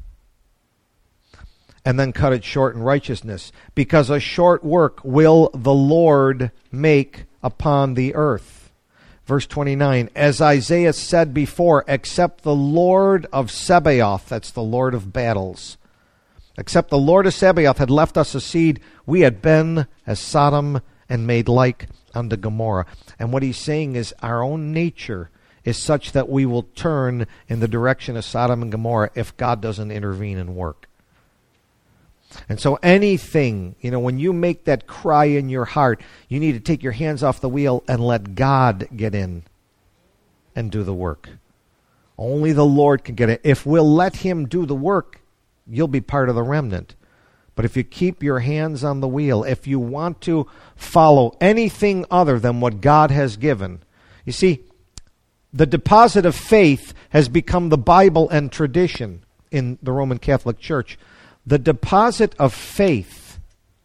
And then cut it short in righteousness. Because a short work will the Lord make upon the earth. Verse 29. As Isaiah said before, except the Lord of Sabaoth, that's the Lord of battles, except the Lord of Sabaoth had left us a seed, we had been as Sodom and made like unto Gomorrah. And what he's saying is our own nature is such that we will turn in the direction of Sodom and Gomorrah if God doesn't intervene and work. And so anything, when you make that cry in your heart, you need to take your hands off the wheel and let God get in and do the work. Only the Lord can get it. If we'll let him do the work, you'll be part of the remnant. But if you keep your hands on the wheel, if you want to follow anything other than what God has given, you see, the deposit of faith has become the Bible and tradition in the Roman Catholic Church. The deposit of faith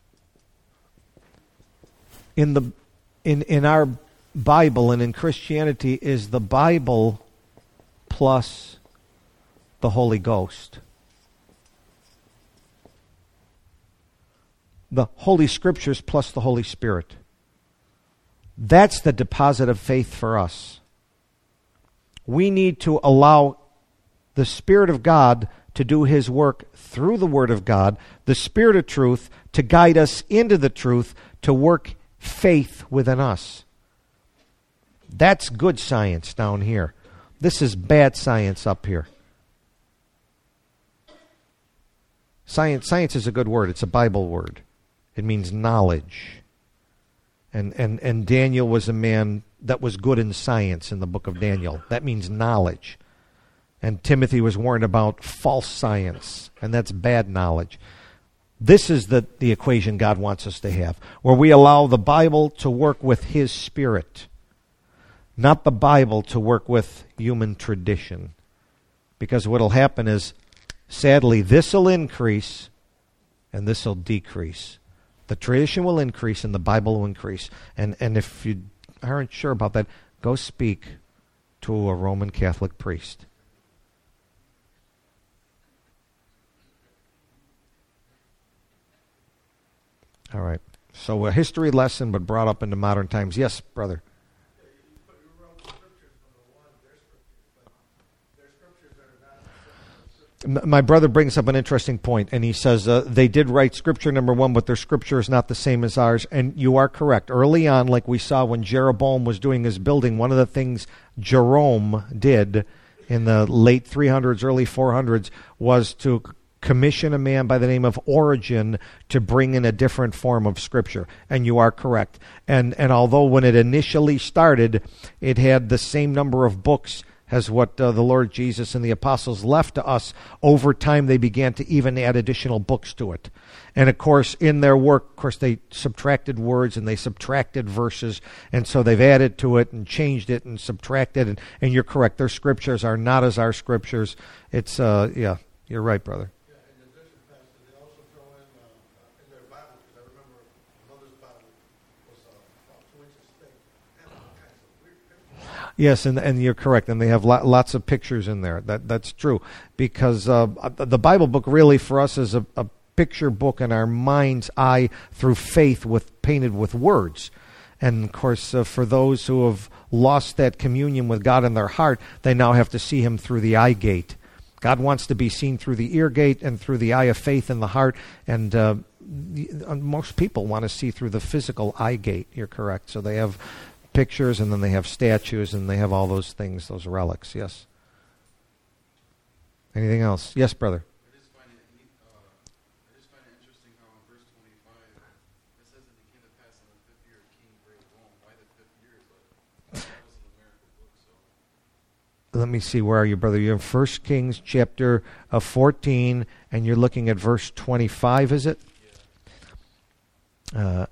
in our Bible and in Christianity is the Bible plus the Holy Ghost. The Holy Scriptures plus the Holy Spirit. That's the deposit of faith for us. We need to allow the Spirit of God to do his work through the Word of God, the Spirit of truth to guide us into the truth, to work faith within us. That's good science down here. This is bad science up here. Science is a good word. It's a Bible word. It means knowledge. And Daniel was a man that was good in science in the book of Daniel. That means knowledge. And Timothy was warned about false science, and that's bad knowledge. This is the equation God wants us to have, where we allow the Bible to work with his Spirit, not the Bible to work with human tradition. Because what will happen is, sadly, this will increase and this will decrease. The tradition will increase and the Bible will increase. And if you aren't sure about that, go speak to a Roman Catholic priest. All right. So a history lesson, but brought up into modern times. Yes, brother. My brother brings up an interesting point, and he says they did write Scripture, number one, but their Scripture is not the same as ours. And you are correct. Early on, like we saw when Jeroboam was doing his building, one of the things Jerome did in the late 300s, early 400s, was to commission a man by the name of Origen to bring in a different form of Scripture. And you are correct. And although when it initially started, it had the same number of books as what the Lord Jesus and the apostles left to us, over time they began to even add additional books to it. And of course, in their work, they subtracted words and they subtracted verses, and so they've added to it and changed it and subtracted. And you're correct, their scriptures are not as our scriptures. It's, you're right, brother. Yes, and you're correct, and they have lots of pictures in there. That's true, because the Bible book really for us is a picture book in our mind's eye through faith, painted with words. And of course, for those who have lost that communion with God in their heart, they now have to see him through the eye gate. God wants to be seen through the ear gate and through the eye of faith in the heart, and most people want to see through the physical eye gate. You're correct. So they have pictures, and then they have statues, and they have all those things, those relics. Yes. Anything else? Yes, brother. I just find it interesting how in verse 25 it says that it came to pass in the 5th year of King Rehoboam. Why the 5th year? But that was in the miracle book. So let me see. Where are you, brother? You're in 1 Kings chapter 14, and you're looking at verse 25. Is it? Yeah.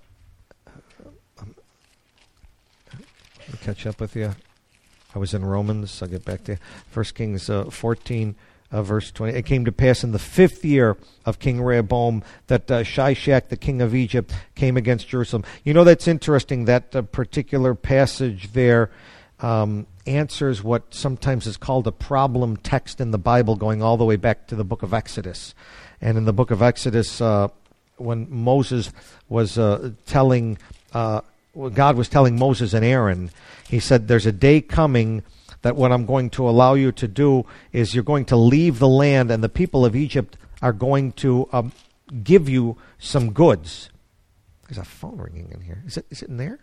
Let me catch up with you. I was in Romans. I'll get back to you. 1 Kings 14, verse 20. It came to pass in the 5th year of King Rehoboam that Shishak, the king of Egypt, came against Jerusalem. You know, that's interesting. That particular passage there answers what sometimes is called a problem text in the Bible, going all the way back to the book of Exodus. And in the book of Exodus, when Moses was God was telling Moses and Aaron, he said, there's a day coming that what I'm going to allow you to do is you're going to leave the land, and the people of Egypt are going to give you some goods. There's a phone ringing in here. Is it in there?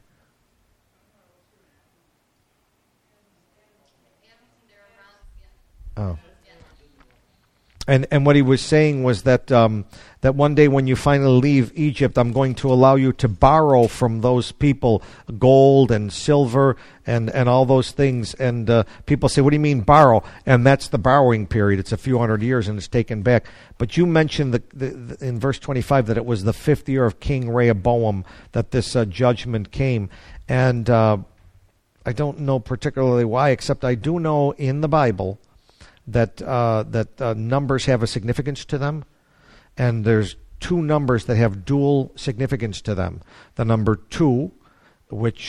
Oh. And what he was saying was that that one day when you finally leave Egypt, I'm going to allow you to borrow from those people gold and silver and all those things. And people say, what do you mean borrow? And that's the borrowing period. It's a few hundred years and it's taken back. But you mentioned in verse 25 that it was the 5th year of King Rehoboam that this judgment came. And I don't know particularly why, except I do know in the Bible that numbers have a significance to them, and there's two numbers that have dual significance to them. The number 2, which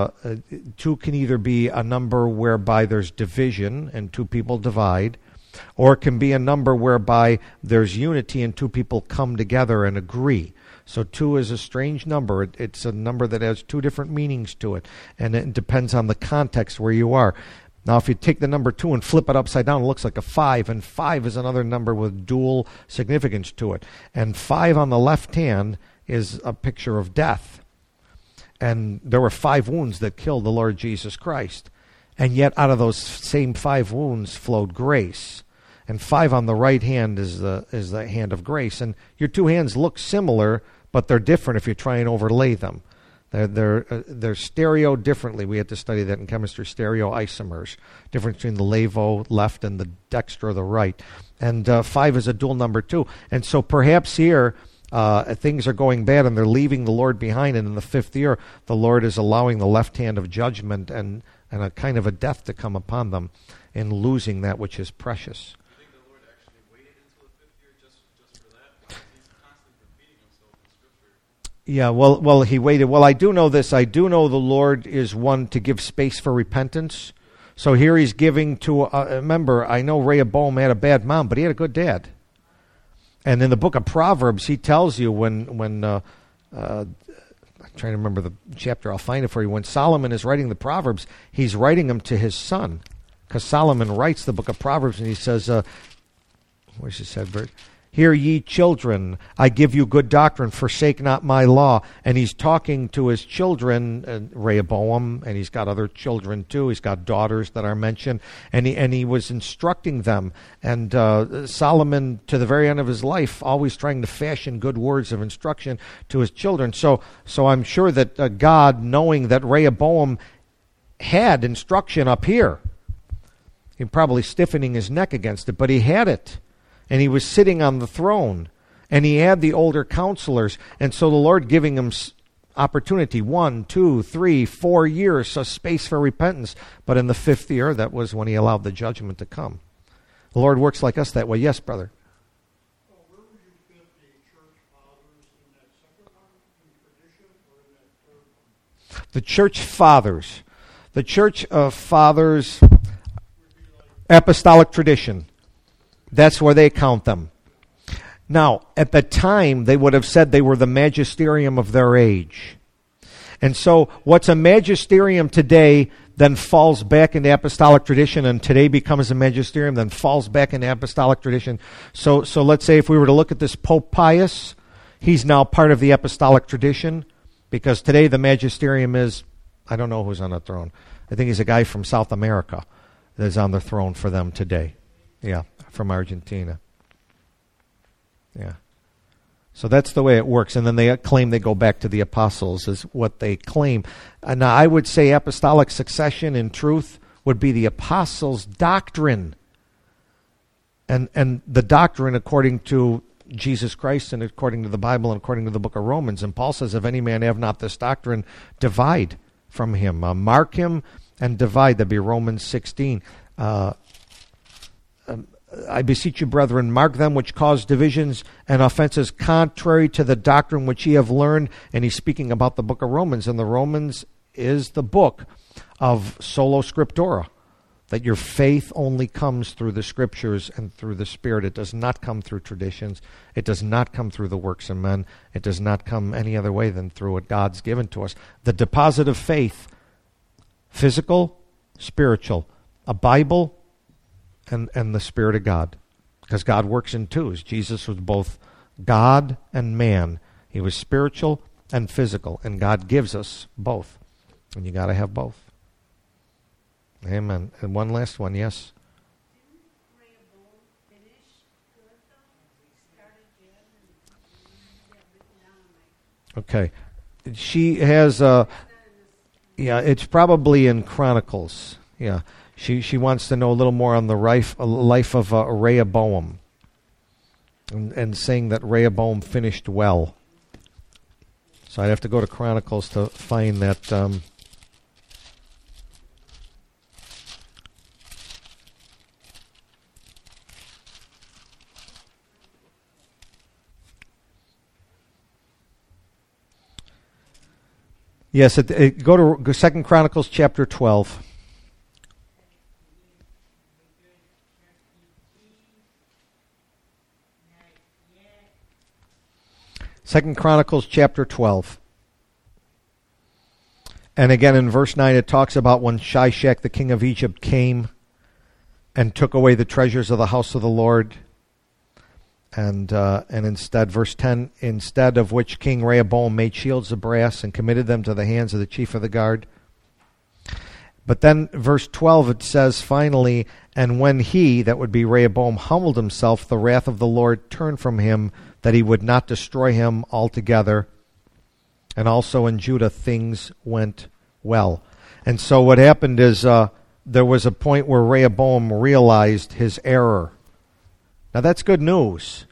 2 can either be a number whereby there's division and two people divide, or it can be a number whereby there's unity and two people come together and agree. So 2 is a strange number. It's a number that has two different meanings to it, and it depends on the context where you are. Now, if you take the number 2 and flip it upside down, it looks like a 5, and 5 is another number with dual significance to it. And 5 on the left hand is a picture of death. And there were 5 wounds that killed the Lord Jesus Christ. And yet out of those same 5 wounds flowed grace. And 5 on the right hand is the hand of grace. And your two hands look similar, but they're different if you try and overlay them. They're stereo differently. We had to study that in chemistry, stereoisomers. Difference between the levo left and the dextro the right. And 5 is a dual number 2. And so perhaps here things are going bad and they're leaving the Lord behind. And in the 5th year, the Lord is allowing the left hand of judgment and a kind of a death to come upon them in losing that which is precious. Do you think the Lord actually waited until the 5th year just for that? Because he's constantly repeating himself in Scripture. Yeah, well, he waited. Well, I do know this. I do know the Lord is one to give space for repentance. So here he's giving to, remember, I know Rehoboam had a bad mom, but he had a good dad. And in the book of Proverbs, he tells you when I'm trying to remember the chapter, I'll find it for you. When Solomon is writing the Proverbs, he's writing them to his son. Because Solomon writes the book of Proverbs and he says, where's his said verse? Hear ye children, I give you good doctrine, forsake not my law. And he's talking to his children, Rehoboam, and he's got other children too. He's got daughters that are mentioned. And he was instructing them. And Solomon, to the very end of his life, always trying to fashion good words of instruction to his children. So I'm sure that God, knowing that Rehoboam had instruction up here, he's probably stiffening his neck against it, but he had it. And he was sitting on the throne. And he had the older counselors. And so the Lord giving him opportunity, 1, 2, 3, 4 years, so space for repentance. But in the 5th year, that was when he allowed the judgment to come. The Lord works like us that way. Yes, brother? Well, where would you fit the church fathers in that second one, in tradition, or in that third one? The church fathers. The church fathers, apostolic tradition. That's where they count them. Now, at the time, they would have said they were the magisterium of their age. And so what's a magisterium today then falls back into apostolic tradition, and today becomes a magisterium, then falls back into apostolic tradition. So let's say if we were to look at this Pope Pius, He's now part of the apostolic tradition, because today the magisterium is, I don't know who's on the throne. I think he's a guy from South America that's on the throne for them today. Yeah, from Argentina. Yeah. So that's the way it works. And then they claim they go back to the apostles is what they claim. And I would say apostolic succession in truth would be the apostles' doctrine. And the doctrine according to Jesus Christ and according to the Bible and according to the book of Romans. And Paul says, if any man have not this doctrine, divide from him. Mark him and divide. That'd be Romans 16. I beseech you, brethren, mark them which cause divisions and offenses contrary to the doctrine which ye have learned. And he's speaking about the book of Romans. And the Romans is the book of sola scriptura, that your faith only comes through the Scriptures and through the Spirit. It does not come through traditions. It does not come through the works of men. It does not come any other way than through what God's given to us. The deposit of faith, physical, spiritual, a Bible, and the Spirit of God. Because God works in twos. Jesus was both God and man. He was spiritual and physical. And God gives us both. And you got to have both. Amen. And one last one, yes? Okay. She has yeah, it's probably in Chronicles. Yeah. She wants to know a little more on the life of Rehoboam. And saying that Rehoboam finished well. So I'd have to go to Chronicles to find that. Yes, go to 2 Chronicles chapter 12. Second Chronicles chapter 12. And again in verse 9 it talks about when Shishak the king of Egypt came and took away the treasures of the house of the Lord. And instead, verse 10, instead of which King Rehoboam made shields of brass and committed them to the hands of the chief of the guard. But then verse 12 it says finally, and when he, that would be Rehoboam, humbled himself, the wrath of the Lord turned from him, that he would not destroy him altogether. And also in Judah things went well. And so what happened is there was a point where Rehoboam realized his error. Now that's good news.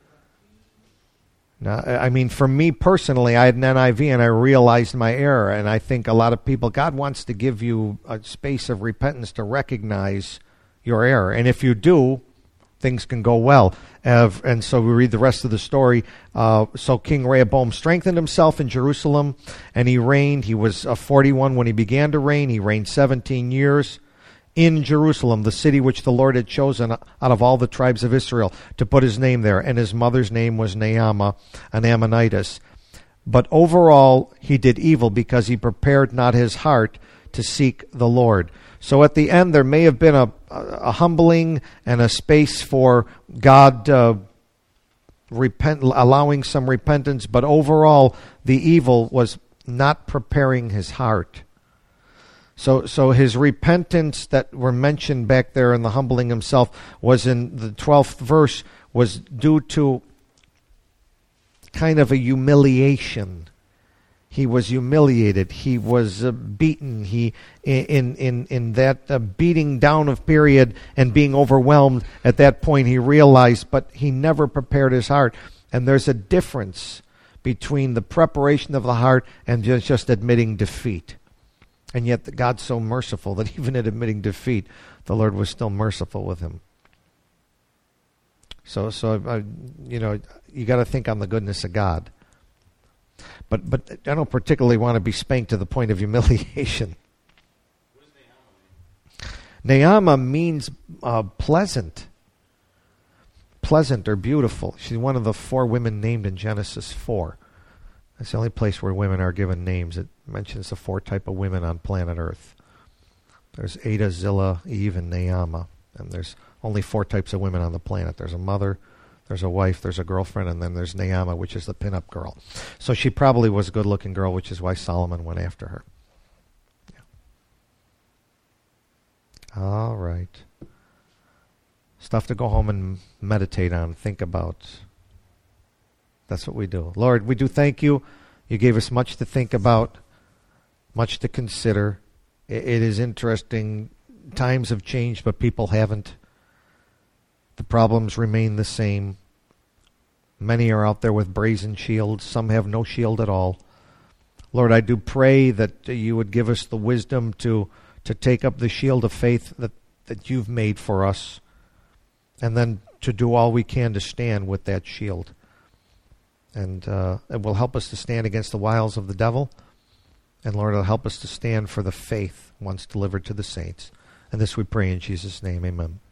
Now, I mean, for me personally, I had an NIV and I realized my error. And I think a lot of people, God wants to give you a space of repentance to recognize your error. And if you do, things can go well. And so we read the rest of the story. So King Rehoboam strengthened himself in Jerusalem and he reigned. He was 41 when he began to reign. He reigned 17 years. In Jerusalem, the city which the Lord had chosen out of all the tribes of Israel to put his name there. And his mother's name was Naamah, an Ammonitess. But overall, he did evil because he prepared not his heart to seek the Lord. So at the end, there may have been a humbling and a space for God allowing some repentance. But overall, the evil was not preparing his heart. So his repentance that were mentioned back there in the humbling himself was in the 12th verse was due to kind of a humiliation. He was humiliated. He was beaten. He in that beating down of period and being overwhelmed at that point he realized, but he never prepared his heart. And there's a difference between the preparation of the heart and just admitting defeat. And yet God's so merciful that even in admitting defeat, the Lord was still merciful with him. So you know, you got to think on the goodness of God. But I don't particularly want to be spanked to the point of humiliation. What does Naamah mean? Naamah means pleasant. Pleasant or beautiful. She's one of the 4 women named in Genesis 4. That's the only place where women are given names. It mentions the 4 type of women on planet Earth. There's Ada, Zillah, Eve, and Naamah. And there's only 4 types of women on the planet. There's a mother, There's a wife, there's a girlfriend, and then there's Naamah, which is the pinup girl. So she probably was a good-looking girl, which is why Solomon went after her. Yeah. All right. Stuff to go home and meditate on, think about. That's what we do. Lord, we do thank you. You gave us much to think about, much to consider. It is interesting. Times have changed, but people haven't. The problems remain the same. Many are out there with brazen shields. Some have no shield at all. Lord, I do pray that you would give us the wisdom to take up the shield of faith that you've made for us, and then to do all we can to stand with that shield. And it will help us to stand against the wiles of the devil. And Lord, it'll help us to stand for the faith once delivered to the saints. And this we pray in Jesus' name. Amen.